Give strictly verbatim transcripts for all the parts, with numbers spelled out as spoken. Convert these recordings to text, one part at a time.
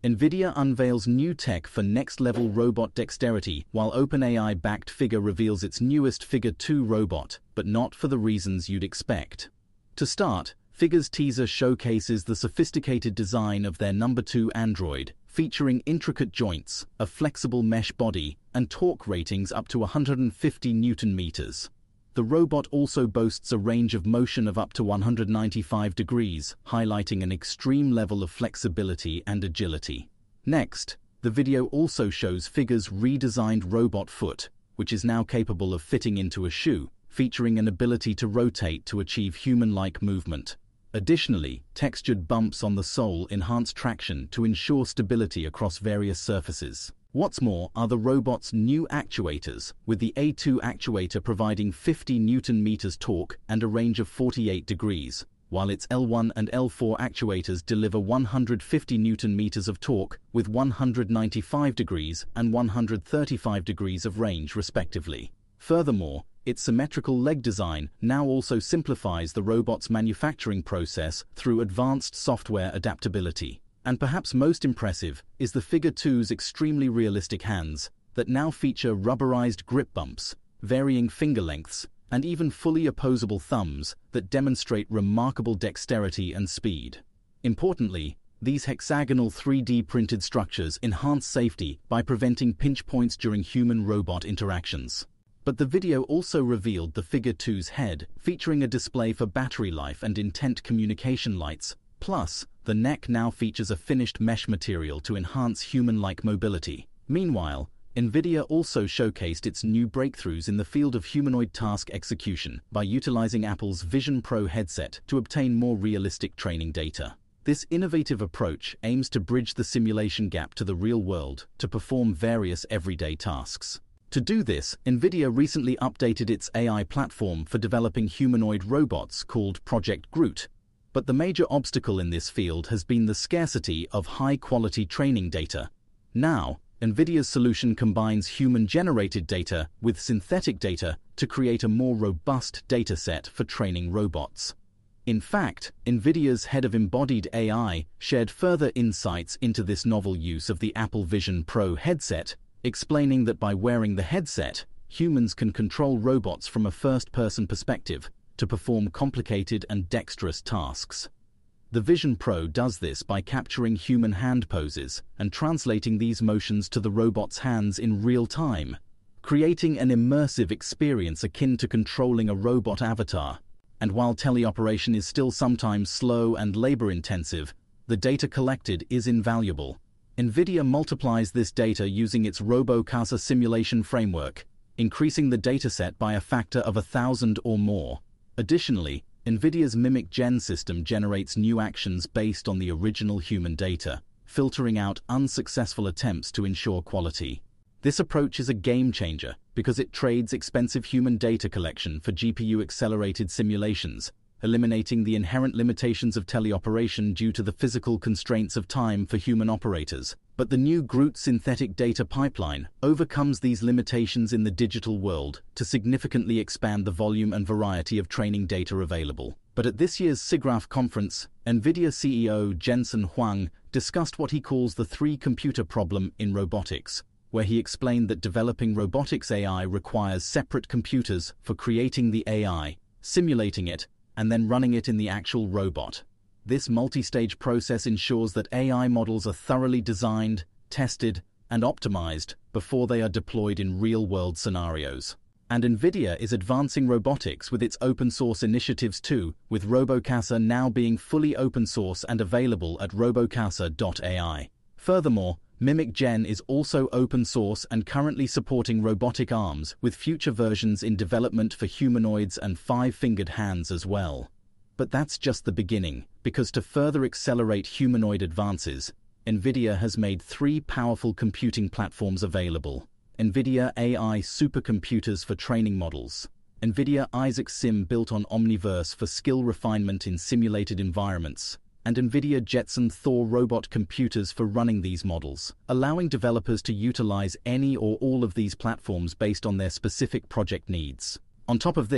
NVIDIA unveils new tech for next-level robot dexterity, while OpenAI-backed Figure reveals its newest Figure two robot, but not for the reasons you'd expect. To start, Figure's teaser showcases the sophisticated design of their number two android, featuring intricate joints, a flexible mesh body, and torque ratings up to one hundred fifty newton meters. The robot also boasts a range of motion of up to one hundred ninety-five degrees, highlighting an extreme level of flexibility and agility. Next, the video also shows Figure's redesigned robot foot, which is now capable of fitting into a shoe, featuring an ability to rotate to achieve human-like movement. Additionally, textured bumps on the sole enhance traction to ensure stability across various surfaces. What's more are the robot's new actuators, with the A two actuator providing fifty newton meters torque and a range of forty-eight degrees, while its L one and L four actuators deliver one hundred fifty newton meters of torque with one hundred ninety-five degrees and one hundred thirty-five degrees of range respectively. Furthermore, its symmetrical leg design now also simplifies the robot's manufacturing process through advanced software adaptability. And perhaps most impressive is the Figure two's extremely realistic hands that now feature rubberized grip bumps, varying finger lengths, and even fully opposable thumbs that demonstrate remarkable dexterity and speed. Importantly, these hexagonal three D printed structures enhance safety by preventing pinch points during human-robot interactions. But the video also revealed the Figure two's head, featuring a display for battery life and intent communication lights. Plus, the neck now features a finished mesh material to enhance human-like mobility. Meanwhile, NVIDIA also showcased its new breakthroughs in the field of humanoid task execution by utilizing Apple's Vision Pro headset to obtain more realistic training data. This innovative approach aims to bridge the simulation gap to the real world to perform various everyday tasks. To do this, NVIDIA recently updated its A I platform for developing humanoid robots called Project Groot. But the major obstacle in this field has been the scarcity of high-quality training data. Now, NVIDIA's solution combines human-generated data with synthetic data to create a more robust dataset for training robots. In fact, NVIDIA's head of embodied A I shared further insights into this novel use of the Apple Vision Pro headset, explaining that by wearing the headset, humans can control robots from a first-person perspective to perform complicated and dexterous tasks. The Vision Pro does this by capturing human hand poses and translating these motions to the robot's hands in real time, creating an immersive experience akin to controlling a robot avatar. And while teleoperation is still sometimes slow and labor-intensive, the data collected is invaluable. NVIDIA multiplies this data using its RoboCasa simulation framework, increasing the dataset by a factor of a thousand or more. Additionally, NVIDIA's Mimic Gen system generates new actions based on the original human data, filtering out unsuccessful attempts to ensure quality. This approach is a game-changer because it trades expensive human data collection for G P U-accelerated simulations, eliminating the inherent limitations of teleoperation due to the physical constraints of time for human operators. But the new Groot synthetic data pipeline overcomes these limitations in the digital world to significantly expand the volume and variety of training data available. But at this year's SIGGRAPH conference, NVIDIA C E O Jensen Huang discussed what he calls the three-computer problem in robotics, where he explained that developing robotics A I requires separate computers for creating the A I, simulating it, and then running it in the actual robot. This multi-stage process ensures that A I models are thoroughly designed, tested, and optimized before they are deployed in real-world scenarios. And NVIDIA is advancing robotics with its open-source initiatives too, with RoboCasa now being fully open-source and available at robocasa dot A I. Furthermore, Mimic Gen is also open-source and currently supporting robotic arms, with future versions in development for humanoids and five-fingered hands as well. But that's just the beginning, because to further accelerate humanoid advances, NVIDIA has made three powerful computing platforms available: NVIDIA A I supercomputers for training models, NVIDIA Isaac Sim built on Omniverse for skill refinement in simulated environments, and NVIDIA Jetson Thor robot computers for running these models, allowing developers to utilize any or all of these platforms based on their specific project needs. On top of this,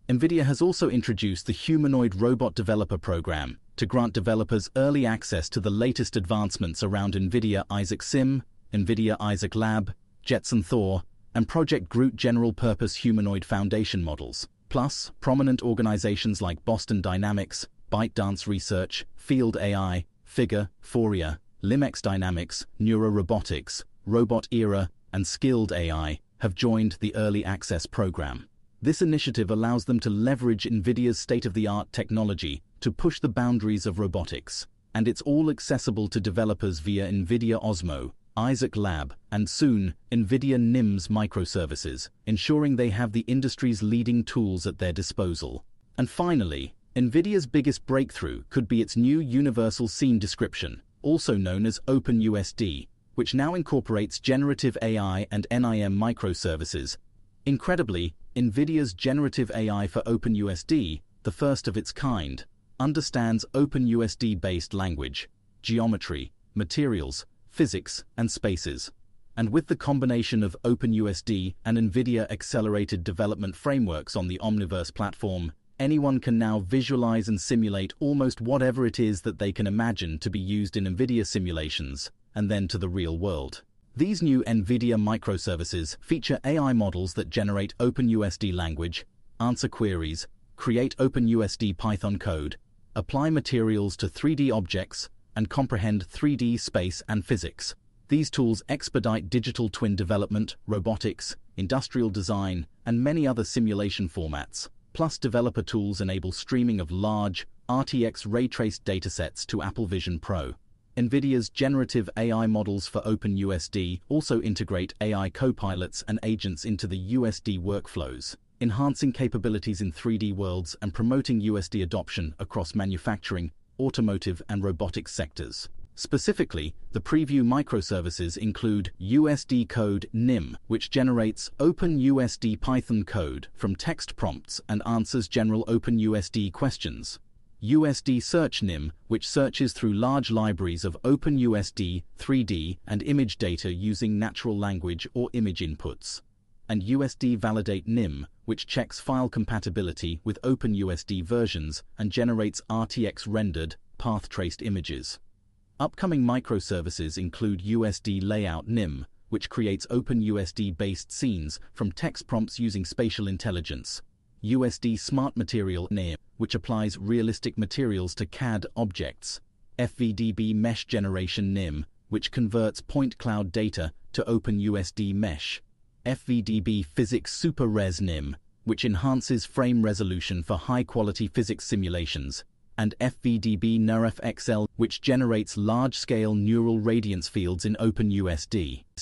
NVIDIA has also introduced the Humanoid Robot Developer Program to grant developers early access to the latest advancements around NVIDIA Isaac Sim, NVIDIA Isaac Lab, Jetson Thor, and Project Groot general-purpose humanoid foundation models. Plus, prominent organizations like Boston Dynamics, ByteDance Research, Field A I, Figure, Foria, Limex Dynamics, Neuro Robotics, Robot Era, and Skilled A I have joined the Early Access Program. This initiative allows them to leverage NVIDIA's state-of-the-art technology to push the boundaries of robotics, and it's all accessible to developers via NVIDIA Osmo, Isaac Lab, and soon, NVIDIA N I M S microservices, ensuring they have the industry's leading tools at their disposal. And finally, NVIDIA's biggest breakthrough could be its new Universal Scene Description, also known as OpenUSD, which now incorporates generative A I and N I M microservices. Incredibly, NVIDIA's generative A I for OpenUSD, the first of its kind, understands OpenUSD-based language, geometry, materials, physics, and spaces. And with the combination of OpenUSD and NVIDIA accelerated development frameworks on the Omniverse platform, anyone can now visualize and simulate almost whatever it is that they can imagine to be used in NVIDIA simulations, and then to the real world. These new NVIDIA microservices feature A I models that generate OpenUSD language, answer queries, create OpenUSD Python code, apply materials to three D objects, and comprehend three D space and physics. These tools expedite digital twin development, robotics, industrial design, and many other simulation formats. Plus, developer tools enable streaming of large, R T X ray-traced datasets to Apple Vision Pro. NVIDIA's generative A I models for OpenUSD also integrate A I copilots and agents into the U S D workflows, enhancing capabilities in three D worlds and promoting U S D adoption across manufacturing, automotive, and robotics sectors. Specifically, the preview microservices include U S D Code N I M, which generates OpenUSD Python code from text prompts and answers general OpenUSD questions. U S D Search N I M, which searches through large libraries of OpenUSD, three D, and image data using natural language or image inputs. And U S D Validate N I M, which checks file compatibility with OpenUSD versions and generates R T X-rendered, path-traced images. Upcoming microservices include U S D Layout N I M, which creates OpenUSD-based scenes from text prompts using spatial intelligence. U S D Smart Material N I M, which applies realistic materials to C A D objects. F V D B Mesh Generation N I M, which converts point cloud data to OpenUSD Mesh. F V D B Physics Super Res N I M, which enhances frame resolution for high-quality physics simulations. And F V D B NeurFX L, which generates large-scale neural radiance fields in OpenUSD.